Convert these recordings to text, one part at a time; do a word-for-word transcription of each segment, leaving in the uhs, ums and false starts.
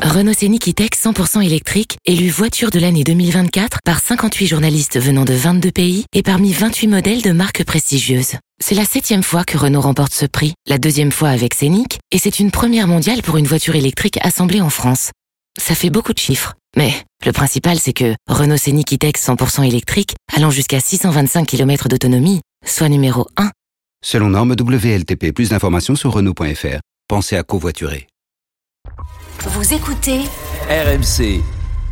Renault Scénic E-Tech cent pour cent électrique, élu voiture de l'année deux mille vingt-quatre par cinquante-huit journalistes venant de vingt-deux pays et parmi vingt-huit modèles de marques prestigieuses. C'est la septième fois que Renault remporte ce prix, la deuxième fois avec Scénic, et c'est une première mondiale pour une voiture électrique assemblée en France. Ça fait beaucoup de chiffres, mais le principal c'est que Renault Scénic E-Tech cent pour cent électrique, allant jusqu'à six cent vingt-cinq kilomètres d'autonomie, soit numéro un. Selon norme W L T P, plus d'informations sur Renault point F R. Pensez à covoiturer. Vous écoutez R M C.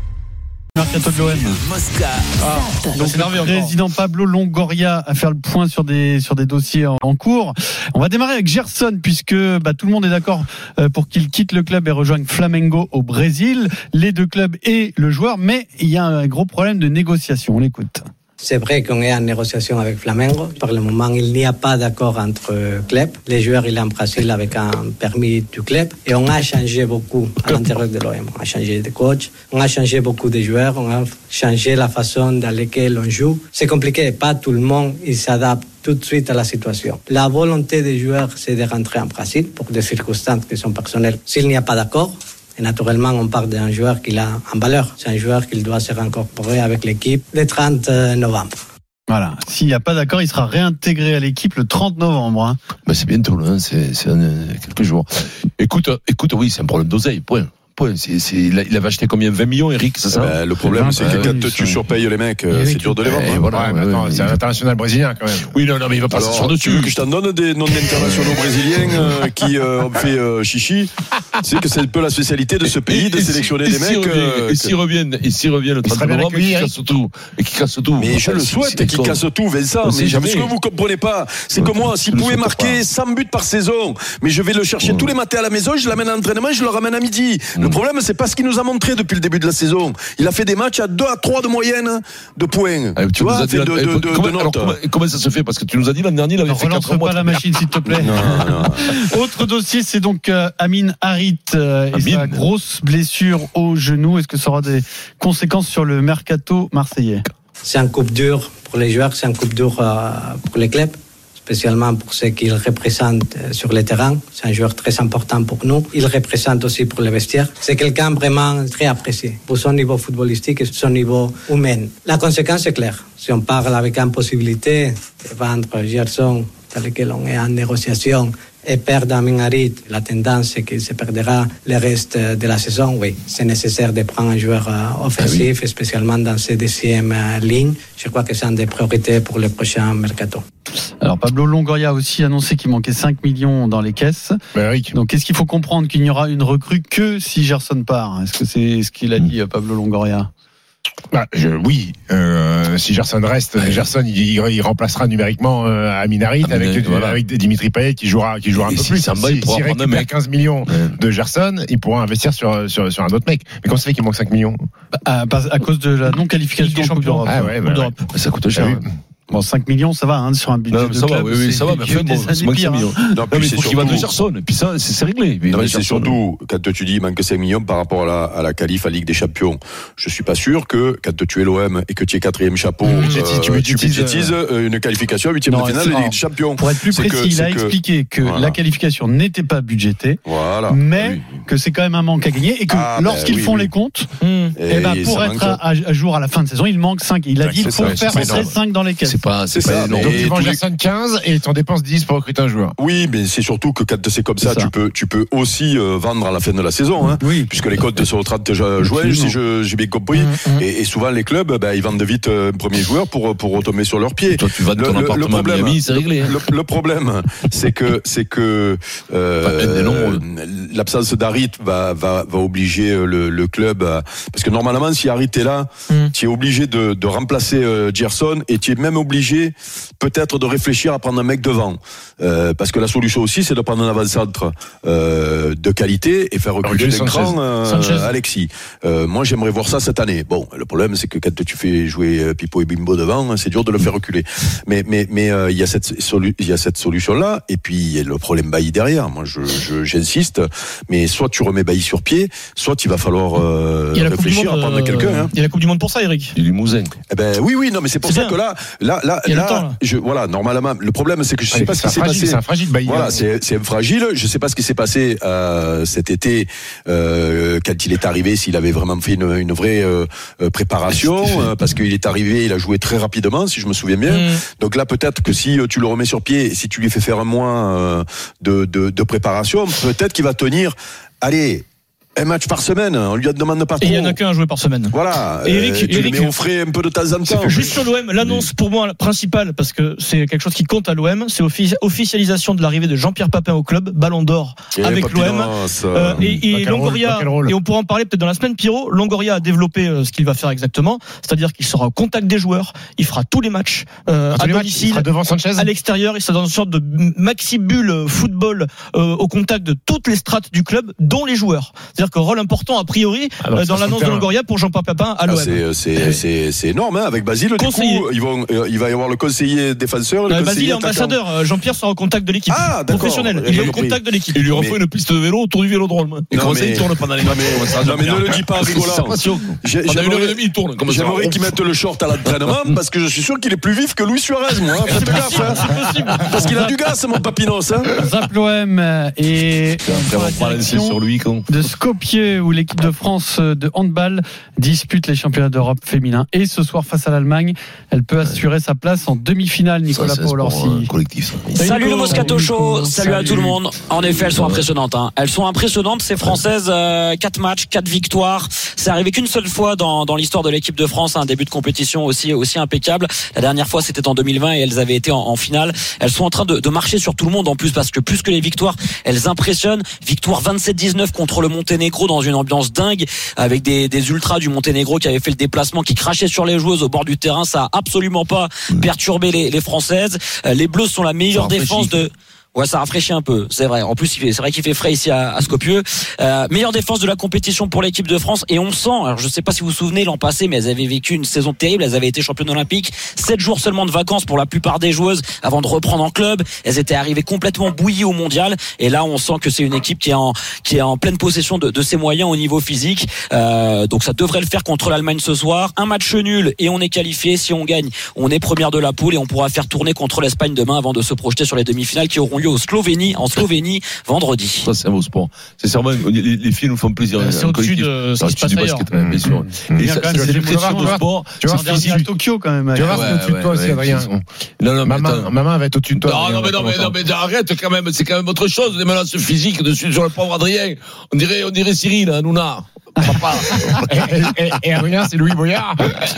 Mercato de l'O M. Mosca. Ah, donc le président Pablo Longoria a fait le point sur des sur des dossiers en, en cours. On va démarrer avec Gerson puisque bah, tout le monde est d'accord pour qu'il quitte le club et rejoigne Flamengo au Brésil. Les deux clubs et le joueur, mais il y a un gros problème de négociation. On l'écoute. C'est vrai qu'on est en négociation avec Flamengo. Par le moment, il n'y a pas d'accord entre clubs. Les joueurs, il est en Brésil avec un permis du club. Et on a changé beaucoup à l'intérieur de l'O M. On a changé de coach, on a changé beaucoup de joueurs, on a changé la façon dans laquelle on joue. C'est compliqué. Pas tout le monde, il s'adapte tout de suite à la situation. La volonté des joueurs, c'est de rentrer en Brésil pour des circonstances qui sont personnelles. S'il n'y a pas d'accord, et naturellement, on parle d'un joueur qui a en valeur. C'est un joueur qui doit se réincorporer avec l'équipe le trente novembre. Voilà. S'il n'y a pas d'accord, il sera réintégré à l'équipe le trente novembre. Hein. Ben c'est bientôt, hein. c'est, c'est un, quelques jours. Écoute, écoute, oui, c'est un problème d'oseille, point. C'est, c'est, il, a, il avait acheté combien vingt millions, Eric, c'est ça? bah, Le problème, vingt, c'est bah, que quand oui, tu ça... surpayes les mecs, oui, c'est dur de les vendre. Et voilà, ouais, ouais, attends, ouais, c'est ouais. un international brésilien quand même. Oui, non, non, mais il va pas s'asseoir dessus. Tu veux que je t'en donne des noms d'internationaux brésiliens euh, qui euh, ont fait euh, chichi? Tu sais que c'est un peu la spécialité de ce pays et, de et sélectionner si, des mecs. Revient, euh, et s'ils reviennent, et s'ils reviennent le trente novembre, et qu'ils cassent tout, et qu'ils cassent tout. Mais je le souhaite qu'ils cassent tout, Vincent. Mais ce que vous comprenez pas, c'est que moi, s'il pouvait marquer cent buts par saison, mais je vais le chercher tous les matins à la maison, je l'amène à l'entraînement, je le ramène à midi. Le problème, c'est pas ce qu'il nous a montré depuis le début de la saison. Il a fait des matchs à deux à trois de moyenne de points. Ah, tu, tu vois, fait de, de, de, de, comment, de notes. Alors, comment, comment ça se fait? Parce que tu nous as dit l'an dernier, il avait fait quatre mois. Relance pas la machine, s'il te plaît. Non, non. Autre dossier, c'est donc euh, Amin Harit euh, et sa grosse blessure au genou. Est-ce que ça aura des conséquences sur le mercato marseillais? C'est un coup dur pour les joueurs, c'est un coup dur euh, pour les clubs, spécialement pour ce qu'il représente sur le terrain. C'est un joueur très important pour nous. Il représente aussi pour les vestiaires. C'est quelqu'un vraiment très apprécié pour son niveau footballistique et son niveau humain. La conséquence est claire. Si on parle avec une possibilité de vendre Gerson, dans lequel on est en négociation, et perdre Amin Harit, la tendance c'est qu'il se perdra le reste de la saison. Oui, c'est nécessaire de prendre un joueur offensif, ah oui. spécialement dans ces deuxièmes lignes. Je crois que c'est une des priorités pour le prochain mercato. Alors Pablo Longoria a aussi annoncé qu'il manquait cinq millions dans les caisses. Ben, donc est-ce qu'il faut comprendre qu'il n'y aura une recrue que si Gerson part? Est-ce que c'est ce qu'il a dit Pablo Longoria? Bah, je, oui, euh, si Gerson reste, ouais. Gerson il, il remplacera numériquement euh, Amin Harit ah, avec, voilà. avec Dimitri Payet qui jouera, qui jouera un et peu si plus. Si il récupère quinze millions ouais. de Gerson, il pourra investir sur, sur, sur un autre mec. Mais comment ça fait qu'il manque cinq millions? à, à cause de la non-qualification de Coupe d'Europe. Ah ouais, bah, ouais. Ça coûte cher. Ah, oui. Bon, cinq millions, ça va, hein, sur un budget non, de ça club. Va, oui, oui, ça va, mais enfin, bon, c'est moins que cinq millions. Non, non mais il faut qu'il va de Gerson, et puis ça, c'est, c'est réglé. Mais non, mais c'est surtout, quand tu dis il manque cinq millions par rapport à la, à la qualif à Ligue des Champions, je suis pas sûr que, quand tu es l'O M et que tu es quatrième chapeau, mmh, euh, tu budgétises euh, une qualification à huitième de finale de Ligue des Champions. Pour être plus c'est précis, que, il a expliqué que, que voilà. la qualification n'était pas budgétée, voilà. mais oui. que c'est quand même un manque à gagner, et que ah, lorsqu'ils ben, oui, font oui. les comptes, et ben, pour être à jour à la fin de saison, il manque cinq. Il a dit qu'il faut faire entrer cinq dans les caisses. C'est pas, c'est ça. Donc tu vends Gerson quinze et tu en dépenses dix pour recruter un joueur. Oui, mais c'est surtout que quand c'est comme ça, ça. tu peux tu peux aussi euh, vendre à la fin de la saison, hein, oui. puisque les codes sont au trente juin, si je, j'ai bien compris. Mmh, mmh. Et, et souvent les clubs, bah, ils vendent vite un premier joueur pour pour retomber sur leurs pieds. Et toi, tu vas de ton le, appartement le problème, à Miami, c'est réglé. Hein. Le, le problème, c'est que c'est que euh, enfin, l'absence d'Harit va va va obliger le, le club à, parce que normalement, si Harit est là, mmh. tu es obligé de de remplacer euh, Gerson et tu es même obligé peut-être de réfléchir à prendre un mec devant, euh, parce que la solution aussi c'est de prendre un avant-centre euh, de qualité et faire reculer d'un cran euh, Alexis. Euh, moi j'aimerais voir ça cette année. Bon, le problème c'est que quand tu fais jouer Pipo et Bimbo devant, c'est dur de le faire reculer. Mais mais mais il euh, y a cette solu- il y a cette solution là, et puis il y a le problème Bailly derrière. Moi je, je j'insiste, mais soit tu remets Bailly sur pied, soit il va falloir euh, réfléchir à prendre euh, quelqu'un. Hein. Il y a la Coupe du Monde pour ça, Eric. Il est Limousin. Eh ben oui oui non mais c'est pour c'est ça bien. que là là là là, là je, voilà, normalement, le problème, c'est que je ne sais pas ce qui s'est passé. C'est un fragile. Bah, voilà, c'est, c'est un fragile. Je sais pas ce qui s'est passé euh, cet été euh, quand il est arrivé, s'il avait vraiment fait une, une vraie euh, préparation, euh, parce qu'il est arrivé, il a joué très rapidement, si je me souviens bien. Mmh. Donc là, peut-être que si tu le remets sur pied, si tu lui fais faire un mois euh, de, de, de préparation, peut-être qu'il va tenir. Allez. Un match par semaine, on lui demande pas trop. Et il n'y en a qu'un à jouer par semaine. Voilà. Et Eric, euh, tu Eric, le mets au frais un peu de temps en temps. Juste sur l'O M, l'annonce pour moi principale, parce que c'est quelque chose qui compte à l'O M, c'est offici- officialisation de l'arrivée de Jean-Pierre Papin au club, Ballon d'Or et avec l'O M. Euh, et et Longoria, et on pourra en parler peut-être dans la semaine, Pierrot. Longoria a développé euh, ce qu'il va faire exactement, c'est-à-dire qu'il sera au contact des joueurs, il fera tous les matchs euh, à domicile, matchs, devant Sanchez, à l'extérieur, il sera dans une sorte de maxi bulle football euh, au contact de toutes les strates du club, dont les joueurs. C'est-à-dire que rôle important à priori alors, dans l'annonce de Longoria pour Jean-Pierre Papin à l'O M. Ah, c'est, c'est, c'est, c'est énorme hein, avec Basile. Du coup, ils vont, euh, il va y avoir le conseiller défenseur. Le non, conseiller Basile est ambassadeur. Jean-Pierre sera au contact de l'équipe ah, professionnelle. Il est au contact de l'équipe. Il lui refait une piste de vélo autour du vélodrome. Et comment ça il tourne pendant les matchs? Non mais ne le dis pas rigolant. Pendant une heure et demie il tourne. J'aimerais qu'il mette le short à l'entraînement parce que je suis sûr qu'il est plus vif que Luis Suarez moi. Faites gaffe hein. Parce qu'il a du gaz mon Papinos hein. Zap l'O M et sur lui de Skopje où l'équipe de France de handball dispute les championnats d'Europe féminins et ce soir face à l'Allemagne elle peut assurer sa place en demi-finale. Nicolas Paul-Orsi collectif. Salut le Moscato Show, salut à tout le monde. En effet elles sont impressionnantes hein. Elles sont impressionnantes ces Françaises, euh, quatre matchs, quatre victoires. C'est arrivé qu'une seule fois dans, dans l'histoire de l'équipe de France, un début de compétition aussi, aussi impeccable. La dernière fois c'était en deux mille vingt et elles avaient été en, en finale. Elles sont en train de, de marcher sur tout le monde en plus parce que plus que les victoires elles impressionnent. Victoire vingt-sept dix-neuf contre le Monténégro dans une ambiance dingue avec des, des ultras du Monténégro qui avaient fait le déplacement, qui crachaient sur les joueuses au bord du terrain. Ça a absolument pas perturbé les, les Françaises. Les Bleus sont la meilleure défense de... Ouais, ça rafraîchit un peu, c'est vrai. En plus, il fait, c'est vrai qu'il fait frais ici à, à Skopje. Euh, meilleure défense de la compétition pour l'équipe de France. Et on sent, alors je sais pas si vous vous souvenez, l'an passé, mais elles avaient vécu une saison terrible. Elles avaient été championnes olympiques. Sept jours seulement de vacances pour la plupart des joueuses avant de reprendre en club. Elles étaient arrivées complètement bouillies au mondial. Et là, on sent que c'est une équipe qui est en, qui est en pleine possession de, de ses moyens au niveau physique. Euh, donc ça devrait le faire contre l'Allemagne ce soir. Un match nul et on est qualifié. Si on gagne, on est première de la poule et on pourra faire tourner contre l'Espagne demain avant de se projeter sur les demi-finales qui auront lieu au Slovénie. En Slovénie, vendredi. Ça, c'est un beau sport. C'est sûrement, les, les filles nous font plaisir. C'est au-dessus de ce qui se passe ailleurs. Basket, bien sûr. Mmh. Et ça, c'est, c'est l'impression de sport. Tu vas voir à Tokyo quand même. Tu vas voir au-dessus de toi aussi, Adrien. Non, non, maman, maman va être au-dessus de toi. Non, non, mais non, mais non, mais arrête quand même. C'est quand même autre chose. Les menaces physiques dessus sur le pauvre Adrien. On dirait, on dirait Cyril, Hanouna. Papa. et, et, et Adrien, c'est Louis Boyard.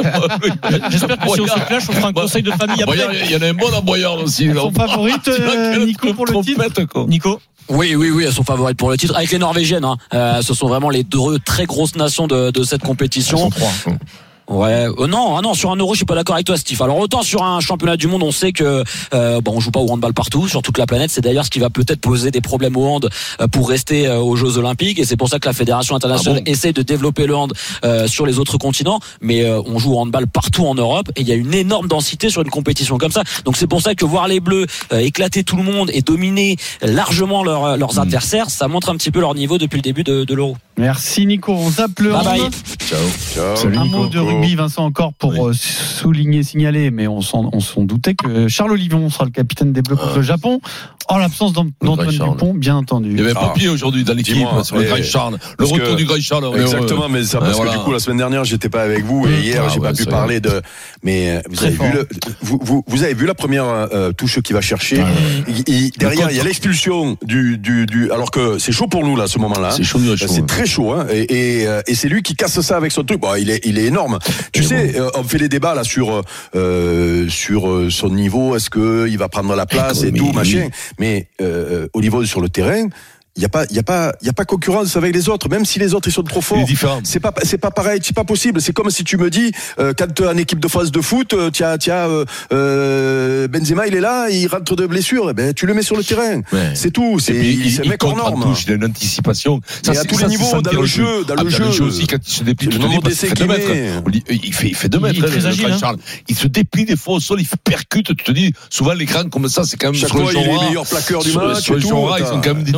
J'espère que si on se clash, on fera un conseil de famille après. Il y en a un bon à Boyard aussi. Son favorite, euh, Nico, pour le titre. Nico. Oui, oui, oui, elles sont favorites pour le titre. Avec les Norvégiennes, hein. Euh, ce sont vraiment les deux très grosses nations de, de cette compétition. Elles sont trois. Ouais, euh, non, ah non, sur un euro, je suis pas d'accord avec toi, Steve. Alors autant sur un championnat du monde, on sait que euh, bon, on joue pas au handball partout, sur toute la planète. C'est d'ailleurs ce qui va peut-être poser des problèmes au hand euh, pour rester euh, aux Jeux Olympiques. Et c'est pour ça que la fédération internationale ah bon essaie de développer le hand euh, sur les autres continents. Mais euh, on joue au handball partout en Europe et il y a une énorme densité sur une compétition comme ça. Donc c'est pour ça que voir les Bleus euh, éclater tout le monde et dominer largement leur, leurs mmh. adversaires, ça montre un petit peu leur niveau depuis le début de, de l'euro. Merci Nico. On zappe le hand. Bye bye. Ciao. Ciao. Salut, un Nico. Mot de rugby, Vincent, encore pour oui. souligner, signaler, mais on s'en, on s'en doutait que Charles Olivion sera le capitaine des Bleus contre ah. le Japon, en l'absence d'Antoine Dupont, bien entendu. Il y avait un papier ah. aujourd'hui dans l'équipe sur le Grand Charles. Le retour du Grand Charles. Exactement, mais ça, parce que voilà. du coup, la semaine dernière, j'étais pas avec vous, et hier, ah, j'ai ouais, pas pu parler de, mais vous avez, vu le, vous, vous, vous avez vu la première euh, touche qu'il va chercher. Ah, ouais. il, il, derrière, il y a l'expulsion du, du, du, alors que c'est chaud pour nous, là, à ce moment-là. C'est chaud, chaud. C'est très chaud, hein, et, et, et c'est lui qui casse ça avec son truc. Bon, il est, il est énorme. Tu sais, bon. on fait les débats là sur euh, sur son niveau. Est-ce que il va prendre la place et, et tout, machin. Mais euh, au niveau sur le terrain. Il y a pas, il y a pas, il y a pas concurrence avec les autres, même si les autres ils sont trop forts. C'est pas, c'est pas pareil, c'est pas possible. C'est comme si tu me dis, euh, quand tu as une équipe de France de foot, tu as, tu as euh, Benzema, il est là, il rentre de blessure, eh ben tu le mets sur le terrain. Ouais. C'est tout. C'est, puis, il, c'est un mec hors norme. Touche, il a une anticipation. Ça, c'est à tous les niveaux, dans le jeu, dans le jeu aussi, quand il se déplie, le nombre d'essais qu'il met. Il fait, il fait deux mètres. Charles, il se déplie des fois au sol, il percute. Tu te dis, souvent l'écran comme ça, c'est quand même chaque fois il est les meilleurs plaqueurs du match. Sur les Jora, ils sont quand même des difficultés.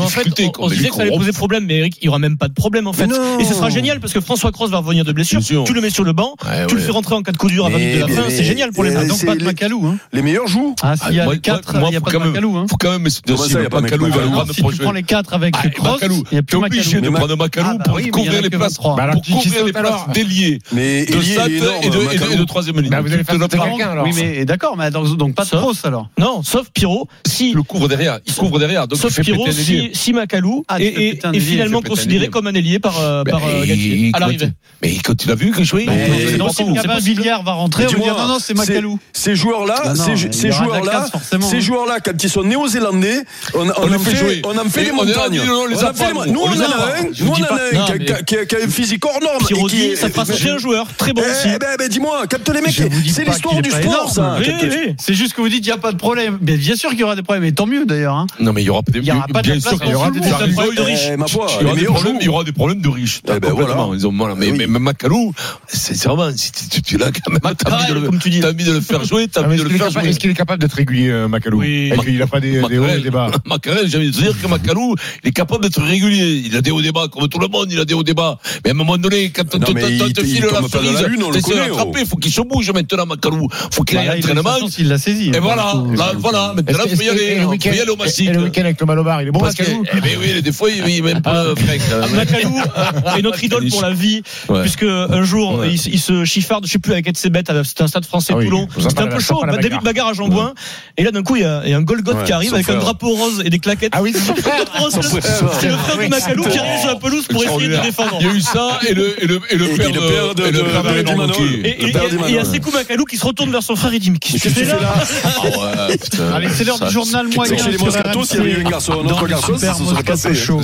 on, on disait que ça allait poser problème, mais Eric, il n'y aura même pas de problème en fait. Et ce sera génial parce que François Cross va revenir de blessure. Tu le mets sur le banc, ouais, tu ouais. le fais rentrer en cas de coup dur à vingt minutes de la fin. C'est génial pour les matchs. Donc pas de Macalou. Hein. Les meilleurs jouent. Ah, s'il y a les quatre, il n'y a pas de Macalou. Il faut quand même. Comment ça, il n'y a pas Macalou? Si tu prends les quatre avec Cross, il n'y a plus Macalou. Obligé de prendre Macalou pour couvrir les places, pour couvrir les places d'ailier, de Sat et de troisième ligne. Vous allez faire quelqu'un alors. Oui, mais d'accord, mais donc pas de Cross alors. Non, sauf Pirot. Si le couvre derrière, il couvre derrière. Donc sauf Pirot, si, si Macalou ah, est, est finalement considéré comme un ailier par, euh, par euh, Galtier à l'arrivée. Mais quand tu l'as vu que jouer, Villiers va rentrer, on va dire non, non, c'est Macalou. Ces joueurs-là, ces joueurs-là, ces joueurs-là, quand ils sont néo-zélandais, on en fait jouer. On en fait des montagnes. Nous, on en a un, nous, on en a un qui a un physique hors norme. Pirot, ça fera sortir un joueur très bon aussi. Eh ben, dis-moi, quand les mecs, c'est l'histoire du sport, ça. C'est juste que vous dites, il n'y a pas de problème. Mais bien sûr qu'il y aura des problèmes, et tant mieux d'ailleurs. Non, mais il y aura il y aura pas de bien sûr qu'il y aura des problèmes de riches. Il y aura des problèmes de riches. Mais Macalou, c'est vraiment, tu l'as quand même. T'as envie de le faire jouer, t'as envie de le faire jouer. Est-ce qu'il est capable d'être régulier, Macalou? Il n'a pas des hauts et des bas. Macalou, j'ai envie de dire que Macalou, il est capable d'être régulier. Il a des hauts et des bas, comme tout le monde, il a des hauts et des bas. Mais à un moment donné, quand on te file la cerise, t'essaies de l'attraper, il faut qu'il se bouge maintenant, Macalou. Il faut qu'il aille à l'entraînement. Il l'a saisi. Et voilà, voilà, maintenant, il faut y aller. Il faut y aller au Massic. Et le week-end avec le Malobar, il est bon, Macalou? Eh bien oui, des fois, il est même pas frec. Macalou est notre idole pour la vie, puisque un jour, il se chiffarde, je sais plus avec Etzebet, c'était un stade français Toulon. C'était un peu chaud, début de bagarre à Jean-Bouin. Et là, d'un coup, il y a un Golgoth qui arrive avec un drapeau rose et des claquettes. Ah oui, c'est le frère de Macalou qui arrive sur la pelouse pour essayer de défendre. Il y a eu ça et le, et le, et le père de, et le père de Dumano. Et il y a Sekou Macalou qui se retourne vers son frère et dit, mais qu'est-ce que tu fais là? Allez, c'est l'heure du journal moyen. Chez les Moscato, s'il y avait eu un garçon, un autre garçon, ça se serait passé.